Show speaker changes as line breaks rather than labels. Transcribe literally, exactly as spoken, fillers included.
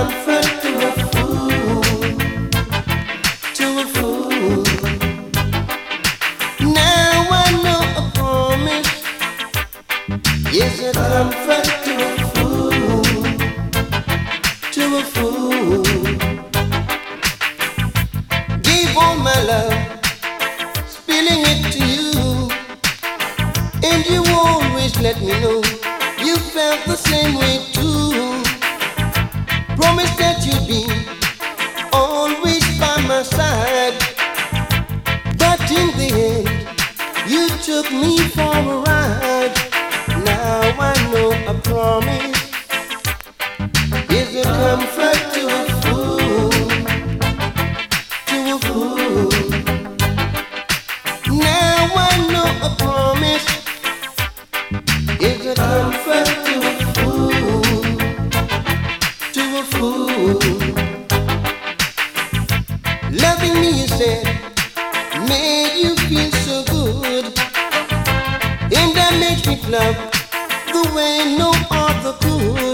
comfort to a fool, to a fool. Now I know a promise is a comfort to a fool, to a fool. Give all my love, spilling it to you, and you always let me know you felt the same way too. Promise that you'd be always by my side, but in the end you took me for a ride. Now I know a promise is a comfort to a fool, to a fool. Now I know a promise is a comfort to a fool, to a fool. Loving me, you said, made you feel so good, and that makes me love the way no other could.